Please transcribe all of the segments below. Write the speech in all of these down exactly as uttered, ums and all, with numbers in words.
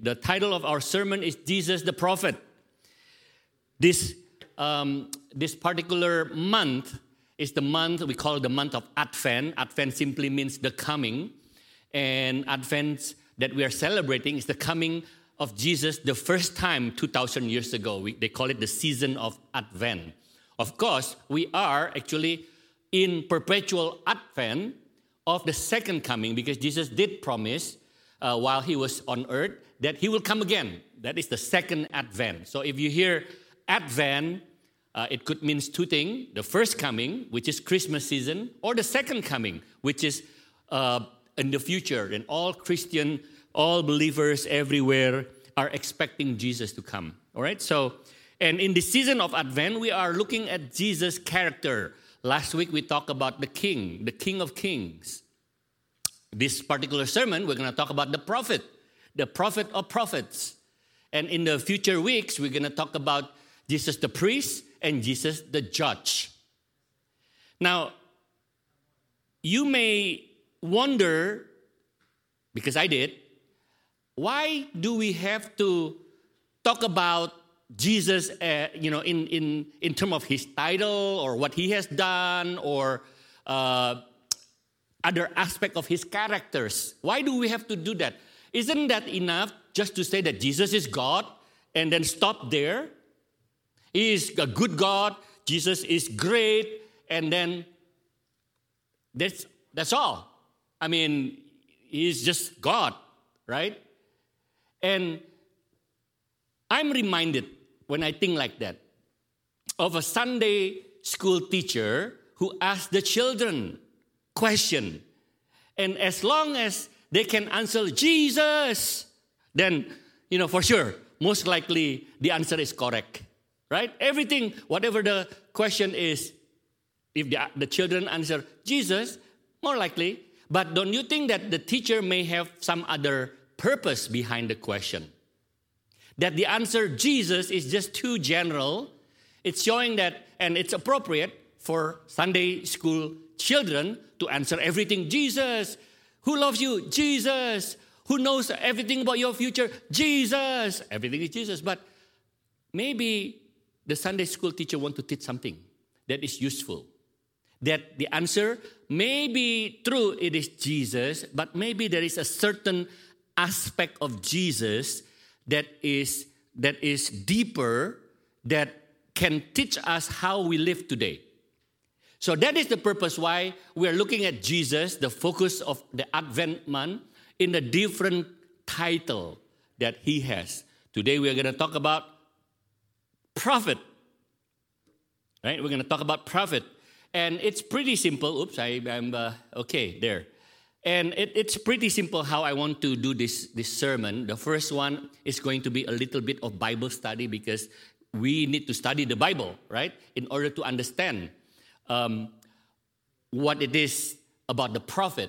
The title of our sermon is Jesus the Prophet. This, um, this particular month is the month, we call it the month of Advent. Advent simply means the coming. And Advent that we are celebrating is the coming of Jesus the first time two thousand years ago. We, they call it the season of Advent. Of course, we are actually in perpetual Advent of the second coming because Jesus did promise uh, while he was on earth that he will come again. That is the second Advent. So if you hear Advent, uh, it could mean two things. The first coming, which is Christmas season, or the second coming, which is uh, in the future. And all Christian, all believers everywhere are expecting Jesus to come. All right? So, and in the season of Advent, we are looking at Jesus' character. Last week, we talked about the King, the King of Kings. This particular sermon, we're going to talk about the prophet, the prophet of prophets. And in the future weeks, we're going to talk about Jesus the priest and Jesus the judge. Now, you may wonder, because I did, why do we have to talk about Jesus, uh, you know, in, in, in terms of his title or what he has done or uh, other aspect of his characters? Why do we have to do that? Isn't that enough just to say that Jesus is God and then stop there? He is a good God, Jesus is great, and then that's, that's all. I mean, he's just God, right? And I'm reminded when I think like that of a Sunday school teacher who asked the children question. And as long as they can answer Jesus, then, you know, for sure, most likely the answer is correct, right? Everything, whatever the question is, if the, the children answer Jesus, more likely. But don't you think that the teacher may have some other purpose behind the question? That the answer Jesus is just too general. It's showing that, and it's appropriate for Sunday school children to answer everything. Jesus. Who loves you? Jesus. Who knows everything about your future? Jesus. Everything is Jesus. But maybe the Sunday school teacher wants to teach something that is useful. That the answer may be true, it is Jesus, but maybe there is a certain aspect of Jesus that is, that is deeper, that can teach us how we live today. So that is the purpose why we are looking at Jesus, the focus of the Advent month, in a different title that he has. Today we are going to talk about prophet. Right? We're going to talk about prophet. And it's pretty simple. Oops, I, I'm, uh, okay, there. And it, it's pretty simple how I want to do this, this sermon. The first one is going to be a little bit of Bible study because we need to study the Bible, right? In order to understand um, what it is about the prophet.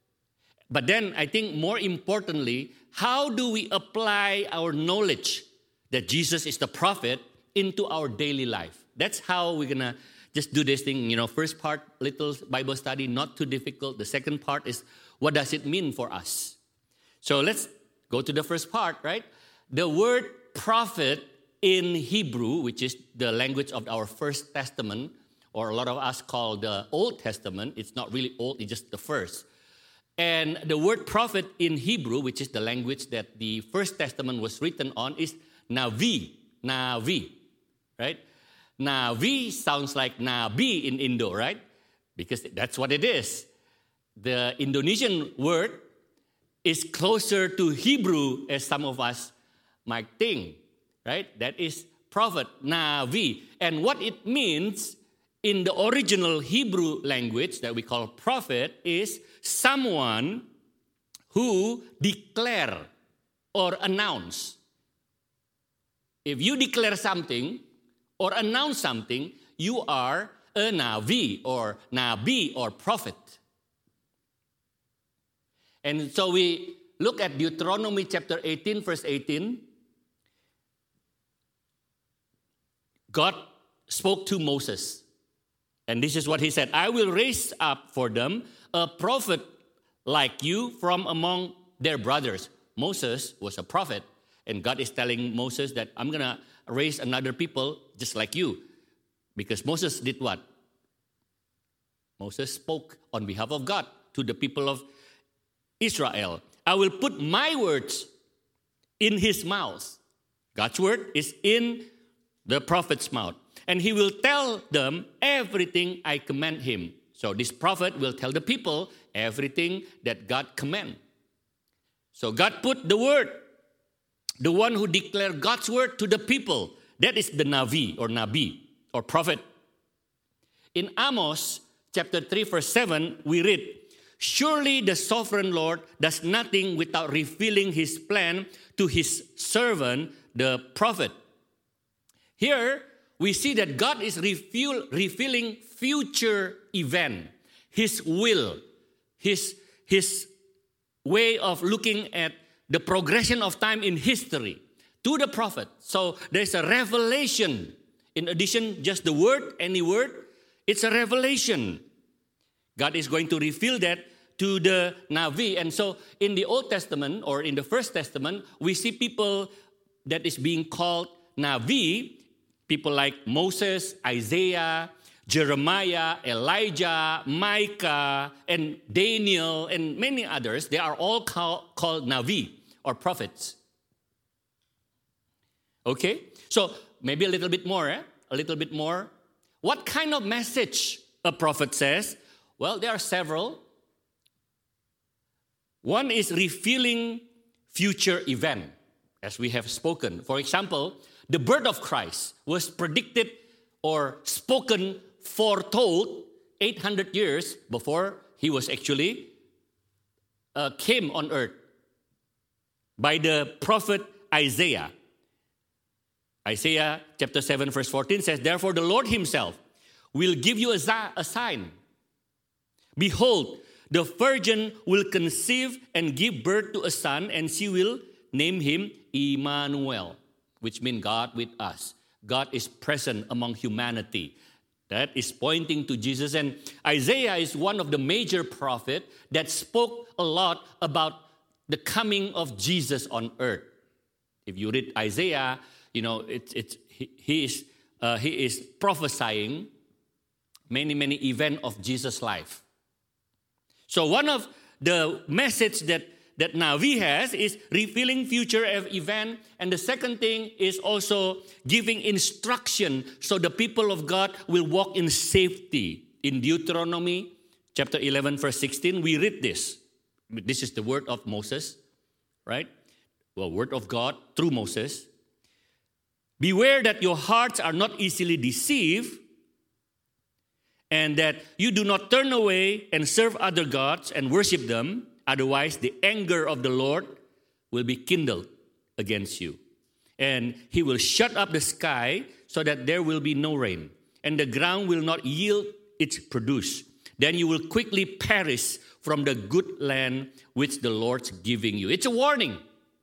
But then I think more importantly, how do we apply our knowledge that Jesus is the prophet into our daily life? That's how we're going to just do this thing. You know, first part, little Bible study, not too difficult. The second part is, what does it mean for us? So let's go to the first part, right? The word prophet in Hebrew, which is the language of our First Testament, or a lot of us call the Old Testament. It's not really old, it's just the first. And the word prophet in Hebrew, which is the language that the First Testament was written on, is Navi. Navi, right? Navi sounds like Nabi in Indo, right? Because that's what it is. The Indonesian word is closer to Hebrew as some of us might think, right? That is prophet, Navi. And what it means in the original Hebrew language that we call prophet is someone who declare or announce. If you declare something or announce something, you are a Navi or Nabi or prophet. And so we look at Deuteronomy chapter eighteen, verse eighteen. God spoke to Moses. And this is what he said. I will raise up for them a prophet like you from among their brothers. Moses was a prophet. And God is telling Moses that I'm going to raise another people just like you. Because Moses did what? Moses spoke on behalf of God to the people of Israel. I will put my words in his mouth. God's word is in the prophet's mouth. And he will tell them everything I command him. So this prophet will tell the people everything that God commands. So God put the word, the one who declared God's word to the people. That is the Navi or Nabi or prophet. In Amos chapter three verse seven, we read, surely the sovereign Lord does nothing without revealing his plan to his servant, the prophet. Here, we see that God is reveal, revealing future event, his will, his, his way of looking at the progression of time in history to the prophet. So there's a revelation. In addition, just the word, any word, it's a revelation. God is going to reveal that to the Navi. And so in the Old Testament or in the First Testament, we see people that is being called Navi, people like Moses, Isaiah, Jeremiah, Elijah, Micah, and Daniel, and many others. They are all call, called Navi or prophets. Okay? So maybe a little bit more, eh? A little bit more. What kind of message a prophet says? Well, there are several. One is revealing future event, as we have spoken. For example, the birth of Christ was predicted or spoken, foretold eight hundred years before he was actually uh, came on earth by the prophet Isaiah. Isaiah chapter seven verse fourteen says, therefore the Lord himself will give you a, a sign. Behold, the virgin will conceive and give birth to a son, and she will name him Emmanuel, which means God with us. God is present among humanity. That is pointing to Jesus. And Isaiah is one of the major prophets that spoke a lot about the coming of Jesus on earth. If you read Isaiah, you know, it's, it's, he, he, is, uh, he is prophesying many, many events of Jesus' life. So one of the message that, that Navi has is revealing future event. And the second thing is also giving instruction so the people of God will walk in safety. In Deuteronomy chapter eleven verse sixteen, we read this. This is the word of Moses, right? Well, word of God through Moses. Beware that your hearts are not easily deceived, and that you do not turn away and serve other gods and worship them. Otherwise, the anger of the Lord will be kindled against you. And he will shut up the sky so that there will be no rain. And the ground will not yield its produce. Then you will quickly perish from the good land which the Lord's giving you. It's a warning.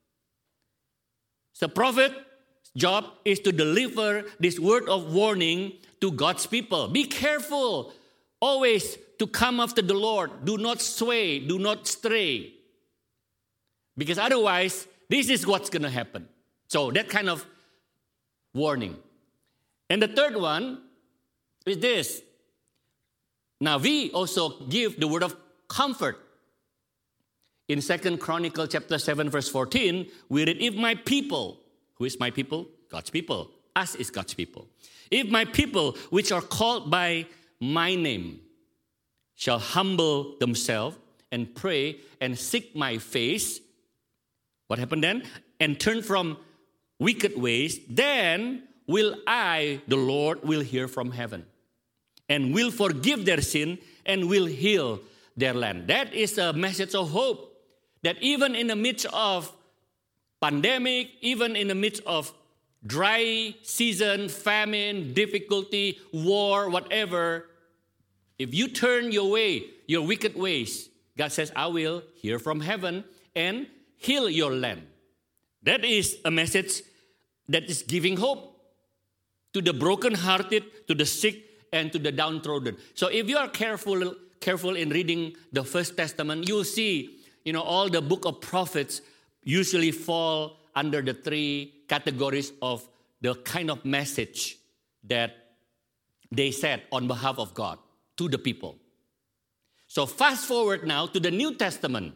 The prophet's job is to deliver this word of warning to God's people. Be careful always to come after the Lord. Do not sway, do not stray. Because otherwise, this is what's going to happen. So that kind of warning. And the third one is this. Navi also give the word of comfort. In Second Chronicles chapter seven verse fourteen, we read, if my people, who is my people? God's people. Us is God's people. If my people, which are called by my name, shall humble themselves and pray and seek my face, what happened then? And turn from wicked ways, then will I, the Lord, will hear from heaven and will forgive their sin and will heal their land. That is a message of hope, that even in the midst of pandemic, even in the midst of dry season, famine, difficulty, war, whatever, if you turn your way, your wicked ways, God says, I will hear from heaven and heal your land. That is a message that is giving hope to the brokenhearted, to the sick, and to the downtrodden. So if you are careful, careful in reading the First Testament, you'll see, you know, all the book of prophets usually fall under the three categories of the kind of message that they said on behalf of God to the people. So fast forward now to the New Testament.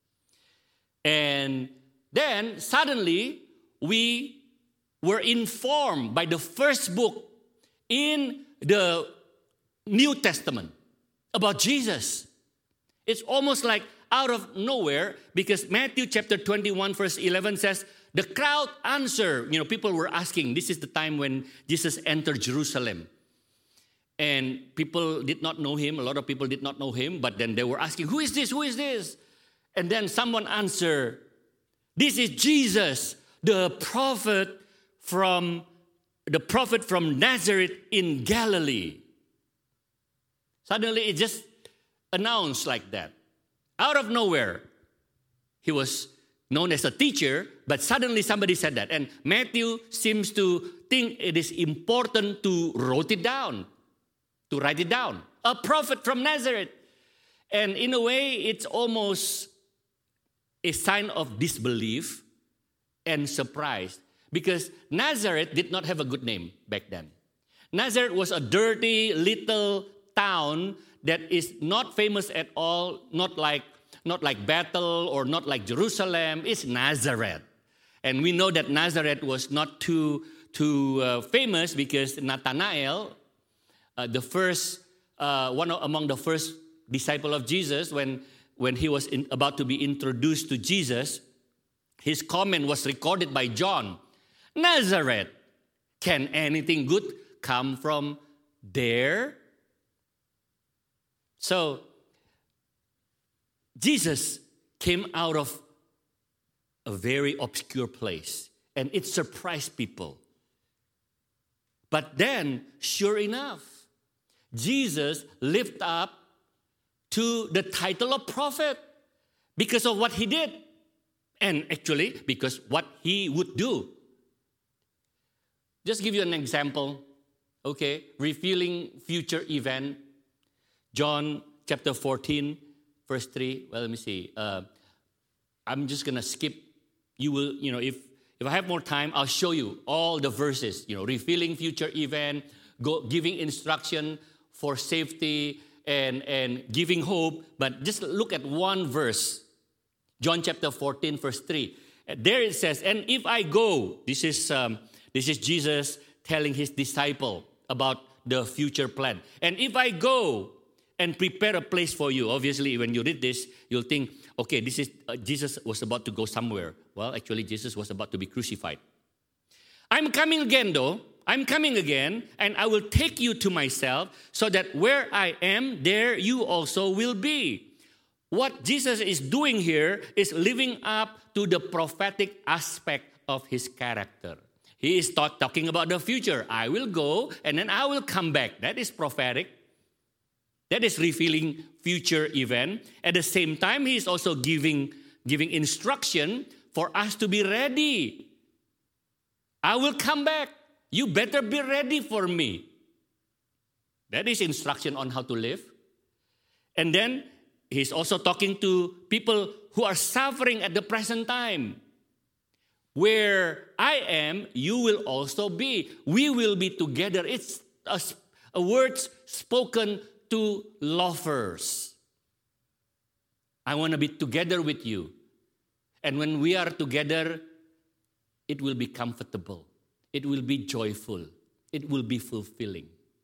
And then suddenly we were informed by the first book in the New Testament about Jesus. It's almost like out of nowhere, because Matthew chapter twenty-one verse eleven says, the crowd answered. You know, people were asking. This is the time when Jesus entered Jerusalem. And people did not know him. A lot of people did not know him. But then they were asking, who is this? Who is this? And then someone answered, this is Jesus, the prophet from the prophet from Nazareth in Galilee. Suddenly it just announced like that. Out of nowhere, he was known as a teacher, but suddenly somebody said that. And Matthew seems to think it is important to write it down, to write it down. A prophet from Nazareth. And in a way, it's almost a sign of disbelief and surprise, because Nazareth did not have a good name back then. Nazareth was a dirty little town that is not famous at all, not like not like Bethel or not like Jerusalem. It's Nazareth. And we know that Nazareth was not too, too uh, famous because Nathanael, uh, the first, uh, one among the first disciple of Jesus, when, when he was in, about to be introduced to Jesus, his comment was recorded by John. Nazareth, can anything good come from there? So, Jesus came out of a very obscure place, and it surprised people. But then, sure enough, Jesus lived up to the title of prophet because of what he did, and actually because what he would do. Just give you an example, okay? Revealing future event, John chapter fourteen, verse three. Well, let me see. Uh, I'm just gonna skip. You will, you know, if if I have more time, I'll show you all the verses. You know, revealing future event, go, giving instruction for safety and and giving hope. But just look at one verse, John chapter fourteen, verse three. There it says, "And if I go," this is um, this is Jesus telling his disciple about the future plan. "And if I go and prepare a place for you." Obviously, when you read this, you'll think, okay, this is uh, Jesus was about to go somewhere. Well, actually, Jesus was about to be crucified. "I'm coming again, though. I'm coming again, and I will take you to myself, so that where I am, there you also will be." What Jesus is doing here is living up to the prophetic aspect of his character. He is talk, talking about the future. I will go, and then I will come back. That is prophetic. That is revealing future event. At the same time, he is also giving, giving instruction for us to be ready. I will come back. You better be ready for me. That is instruction on how to live. And then he's also talking to people who are suffering at the present time. Where I am, you will also be. We will be together. It's a, a words spoken to lovers. I want to be together with you. And when we are together, it will be comfortable. It will be joyful. It will be fulfilling.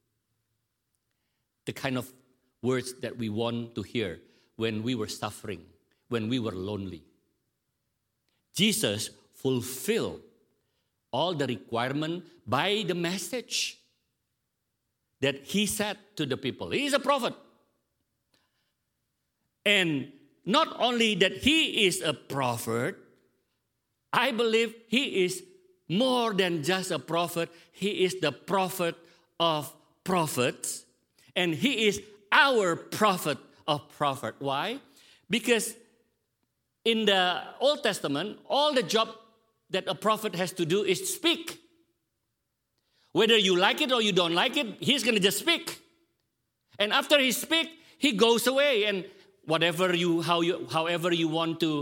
The kind of words that we want to hear when we were suffering, when we were lonely. Jesus fulfilled all the requirement by the message that he said to the people. He is a prophet. And not only that he is a prophet, I believe he is more than just a prophet. He is the prophet of prophets. And he is our prophet of prophet. Why? Because in the Old Testament, all the job that a prophet has to do is speak. Whether you like it or you don't like it, he's going to just speak. And after he speaks, he goes away. And whatever you, how you, however you want to,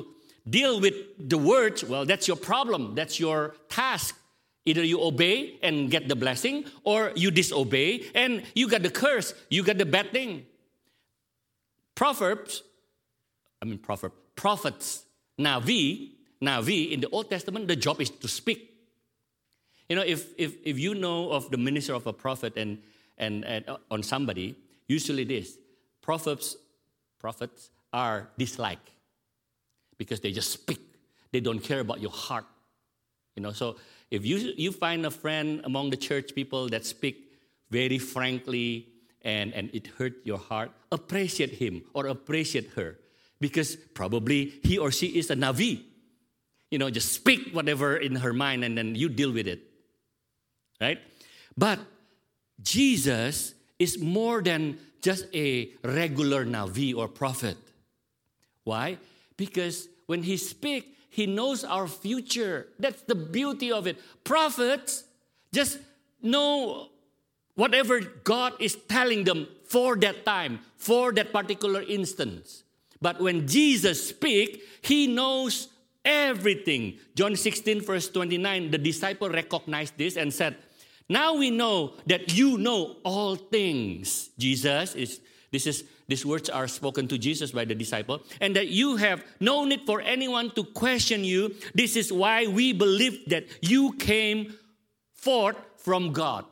deal with the words, well, that's your problem. That's your task. Either you obey and get the blessing, or you disobey and you get the curse. You get the bad thing. Proverbs, I mean proverb, prophets, Navi, Navi in the Old Testament, the job is to speak. You know, if if if you know of the minister of a prophet and and, and uh, on somebody, usually this, prophets, prophets are disliked because they just speak. They don't care about your heart. You know, so if you you find a friend among the church people that speak very frankly and, and it hurt your heart, appreciate him or appreciate her because probably he or she is a Navi. You know, just speak whatever in her mind and then you deal with it. Right? But Jesus is more than just a regular Navi or prophet. Why? Because when he speaks, he knows our future. That's the beauty of it. Prophets just know whatever God is telling them for that time, for that particular instance. But when Jesus speaks, he knows everything. John sixteen, verse twenty-nine, the disciple recognized this and said, now we know that you know all things. Jesus is, this is, these words are spoken to Jesus by the disciple, and that you have no need for anyone to question you. This is why we believe that you came forth from God.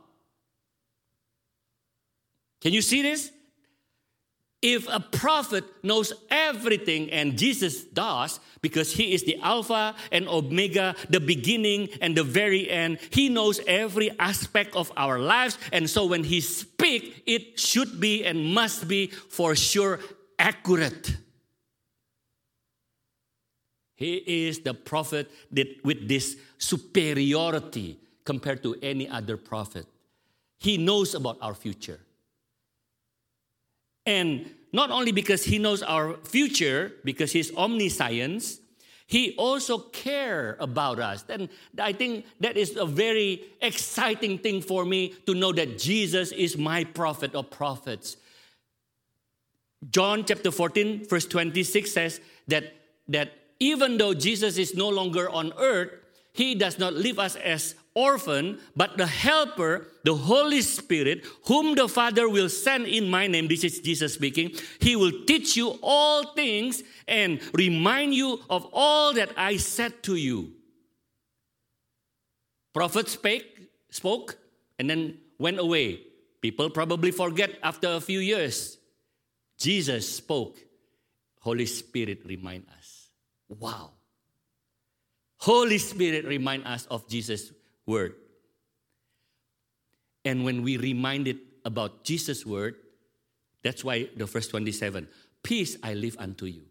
Can you see this? If a prophet knows everything, and Jesus does, because he is the Alpha and Omega, the beginning and the very end, he knows every aspect of our lives. And so when he speaks, it should be and must be for sure accurate. He is the prophet that with this superiority compared to any other prophet. He knows about our future. And not only because he knows our future, because he's omniscience, he also cares about us. And I think that is a very exciting thing for me to know that Jesus is my prophet of prophets. John chapter fourteen, verse twenty-six says that, that even though Jesus is no longer on earth, he does not leave us as orphan, but the helper, the Holy Spirit, whom the Father will send in my name, this is Jesus speaking, he will teach you all things and remind you of all that I said to you. Prophet spake, spoke, and then went away. People probably forget after a few years. Jesus spoke. Holy Spirit remind us. Wow. Holy Spirit remind us of Jesus' word. And when we reminded about Jesus' word, that's why the verse twenty-seven, peace I leave unto you.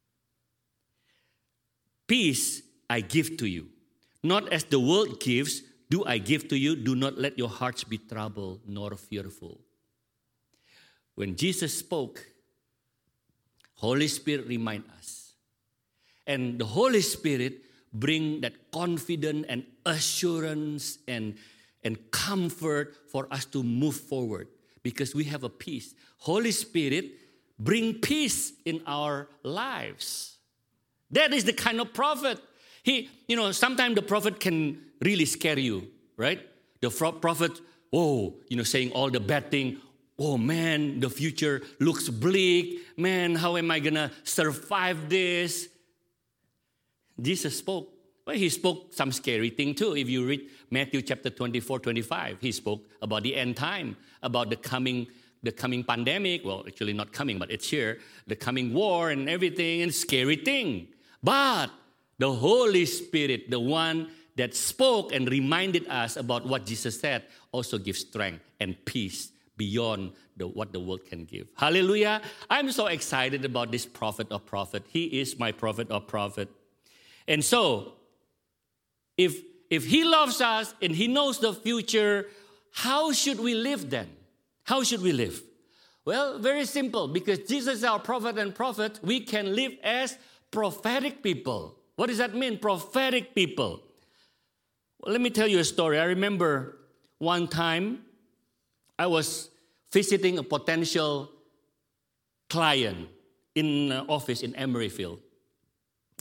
Peace I give to you. Not as the world gives, do I give to you. Do not let your hearts be troubled nor fearful. When Jesus spoke, Holy Spirit remind us. And the Holy Spirit bring that confidence and assurance and, and comfort for us to move forward because we have a peace. Holy Spirit bring peace in our lives. That is the kind of prophet. He, you know, sometimes the prophet can really scare you, right? The prophet, oh, you know, saying all the bad thing. Oh man, the future looks bleak. Man, how am I gonna survive this? Jesus spoke. Well, he spoke some scary thing too. If you read Matthew chapter twenty-four, twenty-five, he spoke about the end time, about the coming, the coming pandemic. Well, actually not coming, but it's here. The coming war and everything, and scary thing. But the Holy Spirit, the one that spoke and reminded us about what Jesus said, also gives strength and peace beyond the, what the world can give. Hallelujah. I'm so excited about this prophet of prophet. He is my prophet of prophet. And so, if, if he loves us and he knows the future, how should we live then? How should we live? Well, very simple. Because Jesus is our prophet and prophet, we can live as prophetic people. What does that mean, prophetic people? Well, let me tell you a story. I remember one time I was visiting a potential client in an office in Emeryville.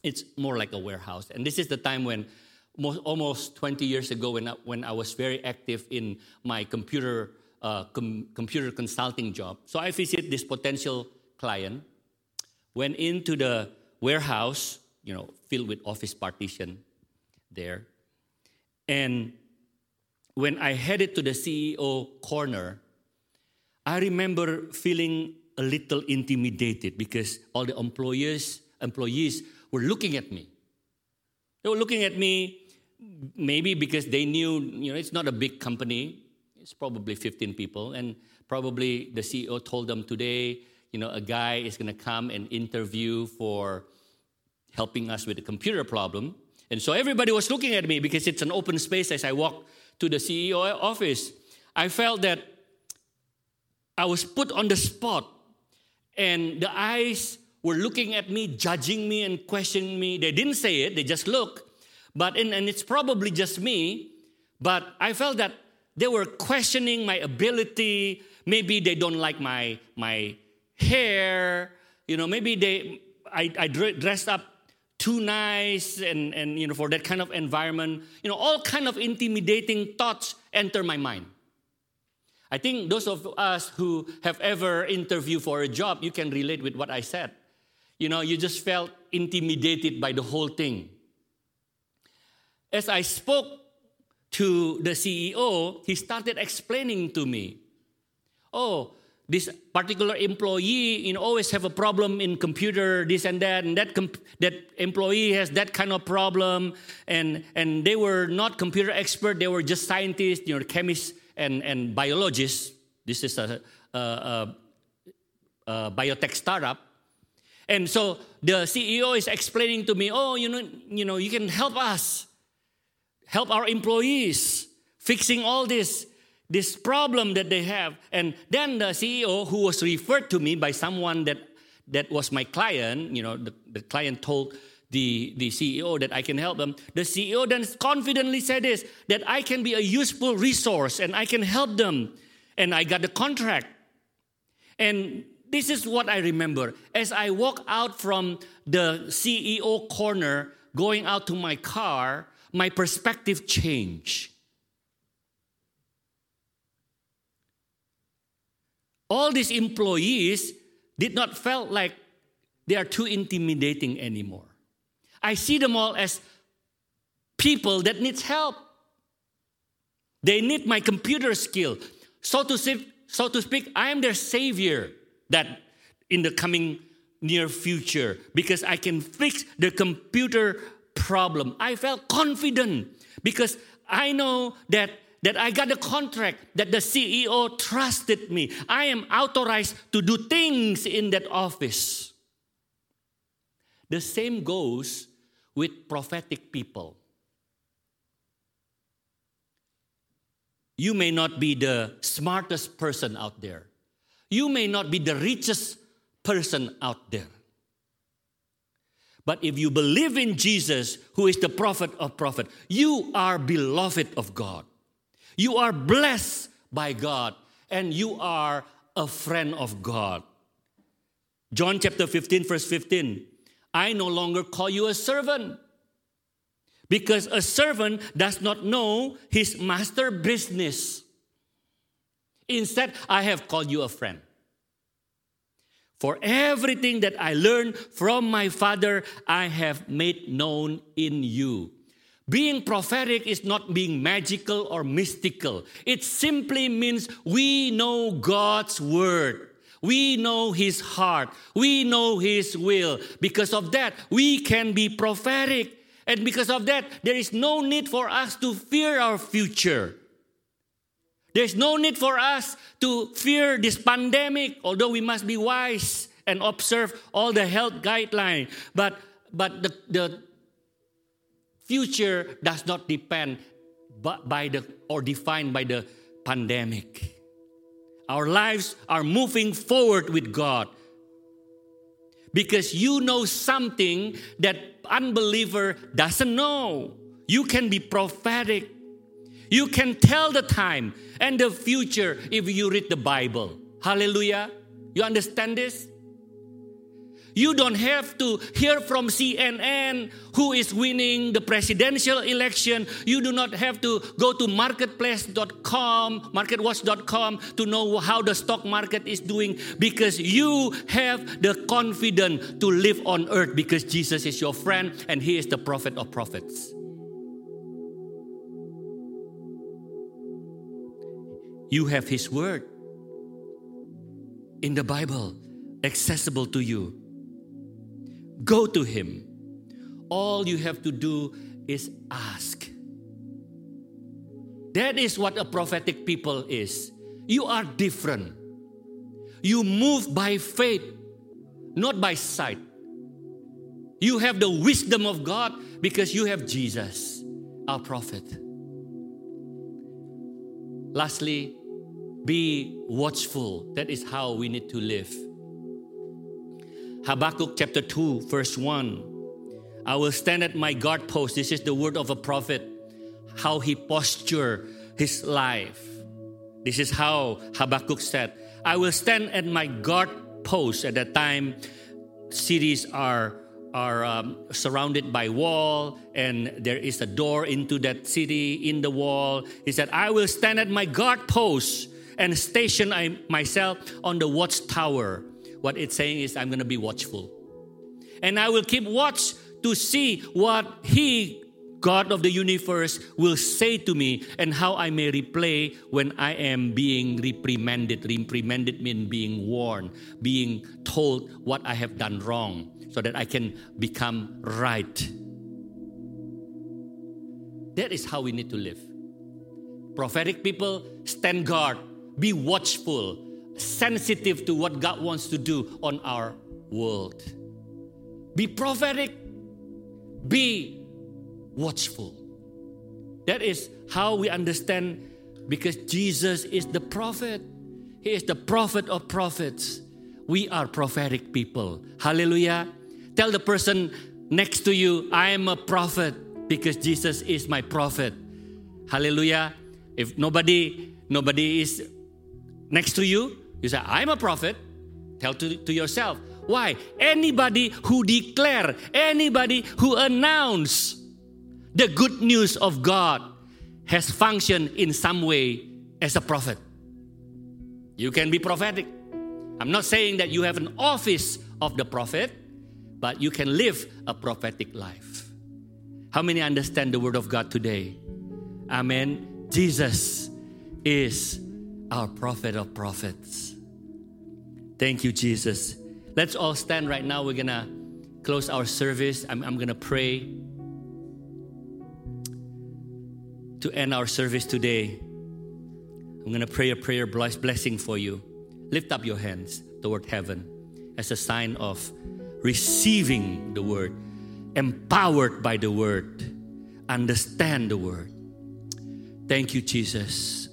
It's more like a warehouse. And this is the time when most, almost twenty years ago when I, when I was very active in my computer uh, com, computer consulting job. So I visited this potential client, went into the warehouse, you know, filled with office partition there. And when I headed to the C E O corner, I remember feeling a little intimidated because all the employees employees were looking at me. They were looking at me maybe because they knew, you know, it's not a big company. It's probably fifteen people. And probably the C E O told them today, you know, a guy is going to come and interview for helping us with the computer problem. And so everybody was looking at me because it's an open space as I walked to the C E O office. I felt that I was put on the spot. And the eyes were looking at me, judging me and questioning me. They didn't say it, they just looked. But and, and it's probably just me. But I felt that they were questioning my ability. Maybe they don't like my, my hair. You know, maybe they I, I dressed up too nice and, and you know for that kind of environment. You know, all kind of intimidating thoughts enter my mind. I think those of us who have ever interviewed for a job, you can relate with what I said. You know, you just felt intimidated by the whole thing. As I spoke to the C E O, he started explaining to me, oh, this particular employee, you know, always have a problem in computer, this and that, and that comp- that employee has that kind of problem, and and they were not computer expert, they were just scientists, you know, chemists and, and biologists. This is a, a, a, a biotech startup. And so the C E O is explaining to me, oh, you know, you know, you can help us, help our employees, fixing all this, this problem that they have. And then the C E O, who was referred to me by someone that, that was my client, you know, the, the client told the, the C E O that I can help them. The C E O then confidently said this, that I can be a useful resource and I can help them. And I got the contract. And this is what I remember. As I walk out from the C E O corner, going out to my car, my perspective changed. All these employees did not feel like they are too intimidating anymore. I see them all as people that needs help. They need my computer skill. So to say, so to speak, I am their savior that in the coming near future because I can fix the computer problem. I felt confident because I know that that I got a contract, that the C E O trusted me. I am authorized to do things in that office. The same goes with prophetic people. You may not be the smartest person out there. You may not be the richest person out there. But if you believe in Jesus, who is the prophet of prophets, you are beloved of God. You are blessed by God, and you are a friend of God. John chapter fifteen, verse fifteen. I no longer call you a servant, because a servant does not know his master's business. Instead, I have called you a friend. For everything that I learned from my Father, I have made known in you. Being prophetic is not being magical or mystical. It simply means we know God's word. We know His heart. We know His will. Because of that, we can be prophetic. And because of that, there is no need for us to fear our future. There's no need for us to fear this pandemic, although we must be wise and observe all the health guidelines. But, but the, the future does not depend by the or defined by the pandemic. Our lives are moving forward with God. Because you know something that unbeliever doesn't know. You can be prophetic. You can tell the time and the future if you read the Bible. Hallelujah. You understand this? You don't have to hear from C N N who is winning the presidential election. You do not have to go to marketplace dot com, marketwatch dot com to know how the stock market is doing, because you have the confidence to live on earth because Jesus is your friend and He is the prophet of prophets. You have His word in the Bible accessible to you. Go to Him. All you have to do is ask. That is what a prophetic people is. You are different. You move by faith, not by sight. You have the wisdom of God because you have Jesus, our prophet. Lastly, be watchful. That is how we need to live. Habakkuk chapter two, verse one. I will stand at my guard post. This is the word of a prophet, how he posture his life. This is how Habakkuk said, I will stand at my guard post. At that time, cities are, are um, surrounded by wall, and there is a door into that city in the wall. He said, I will stand at my guard post and station I, myself on the watchtower. What it's saying is, I'm going to be watchful. And I will keep watch to see what He, God of the universe, will say to me and how I may reply when I am being reprimanded. Reprimanded means being warned, being told what I have done wrong so that I can become right. That is how we need to live. Prophetic people, stand guard, be watchful, sensitive to what God wants to do on our world. Be prophetic, be watchful. That is how we understand, because Jesus is the prophet. He is the prophet of prophets. We are prophetic people. Hallelujah. Tell the person next to you, I am a prophet because Jesus is my prophet. Hallelujah. If nobody, nobody is next to you, you say, I'm a prophet. Tell to, to yourself. Why? Anybody who declare, anybody who announce the good news of God has functioned in some way as a prophet. You can be prophetic. I'm not saying that you have an office of the prophet, but you can live a prophetic life. How many understand the word of God today? Amen. Jesus is our prophet of prophets. Thank you, Jesus. Let's all stand right now. We're going to close our service. I'm, I'm going to pray to end our service today. I'm going to pray a prayer blessing for you. Lift up your hands toward heaven as a sign of receiving the word, empowered by the word, understand the word. Thank you, Jesus.